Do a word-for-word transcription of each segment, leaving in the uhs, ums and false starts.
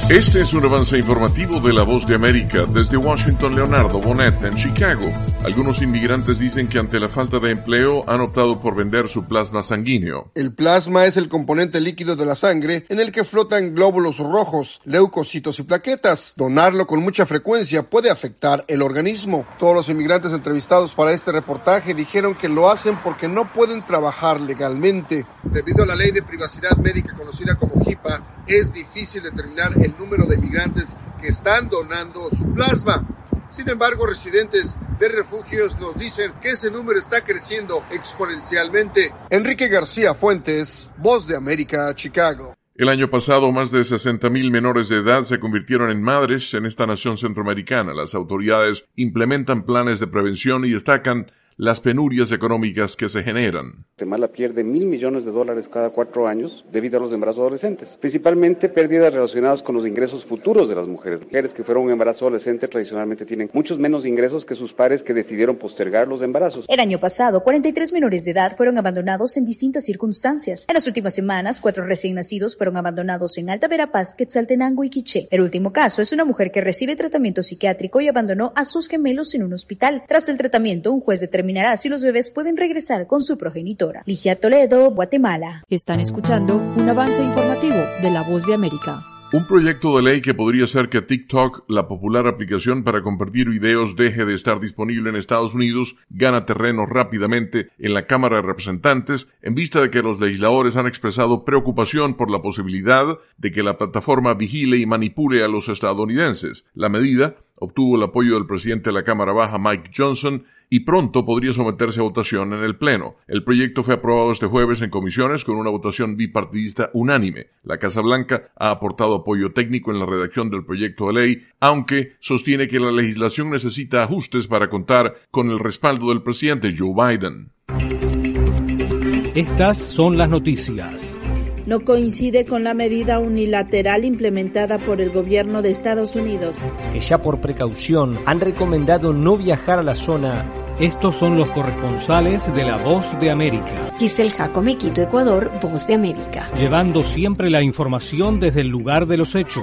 Este es un avance informativo de La Voz de América. Desde Washington, Leonardo Bonet. En Chicago, algunos inmigrantes dicen que ante la falta de empleo han optado por vender su plasma sanguíneo. El plasma es el componente líquido de la sangre en el que flotan glóbulos rojos, leucocitos y plaquetas. Donarlo con mucha frecuencia puede afectar el organismo. Todos los inmigrantes entrevistados para este reportaje dijeron que lo hacen porque no pueden trabajar legalmente. Debido a la ley de privacidad médica conocida como HIPAA, es difícil determinar el número de inmigrantes que están donando su plasma. Sin embargo, residentes de refugios nos dicen que ese número está creciendo exponencialmente. Enrique García Fuentes, Voz de América, Chicago. El año pasado, más de sesenta mil menores de edad se convirtieron en madres en esta nación centroamericana. Las autoridades implementan planes de prevención y destacan las penurias económicas que se generan. Guatemala pierde mil millones de dólares cada cuatro años debido a los embarazos adolescentes, principalmente pérdidas relacionadas con los ingresos futuros de las mujeres. Mujeres que fueron un embarazo adolescente tradicionalmente tienen muchos menos ingresos que sus pares que decidieron postergar los embarazos. El año pasado, cuarenta y tres menores de edad fueron abandonados en distintas circunstancias. En las últimas semanas, cuatro recién nacidos fueron abandonados en Alta Verapaz, Quetzaltenango y Quiché. El último caso es una mujer que recibe tratamiento psiquiátrico y abandonó a sus gemelos en un hospital. Tras el tratamiento, un juez determinó determinará si los bebés pueden regresar con su progenitora. Ligia Toledo, Guatemala. Están escuchando un avance informativo de La Voz de América. Un proyecto de ley que podría hacer que TikTok, la popular aplicación para compartir videos, deje de estar disponible en Estados Unidos, gana terreno rápidamente en la Cámara de Representantes, en vista de que los legisladores han expresado preocupación por la posibilidad de que la plataforma vigile y manipule a los estadounidenses. La medida obtuvo el apoyo del presidente de la Cámara Baja, Mike Johnson, y pronto podría someterse a votación en el Pleno. El proyecto fue aprobado este jueves en comisiones con una votación bipartidista unánime. La Casa Blanca ha aportado apoyo técnico en la redacción del proyecto de ley, aunque sostiene que la legislación necesita ajustes para contar con el respaldo del presidente Joe Biden. Estas son las noticias. No coincide con la medida unilateral implementada por el gobierno de Estados Unidos, que ya por precaución han recomendado no viajar a la zona. Estos son los corresponsales de La Voz de América. Giselle Jacome, Quito, Ecuador, Voz de América. Llevando siempre la información desde el lugar de los hechos.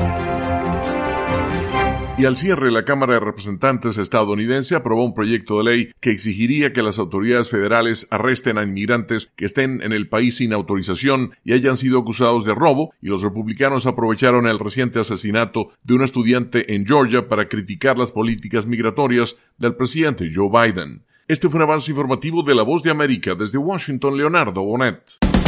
Y al cierre, la Cámara de Representantes estadounidense aprobó un proyecto de ley que exigiría que las autoridades federales arresten a inmigrantes que estén en el país sin autorización y hayan sido acusados de robo, y los republicanos aprovecharon el reciente asesinato de un estudiante en Georgia para criticar las políticas migratorias del presidente Joe Biden. Este fue un avance informativo de La Voz de América. Desde Washington, Leonardo Bonet.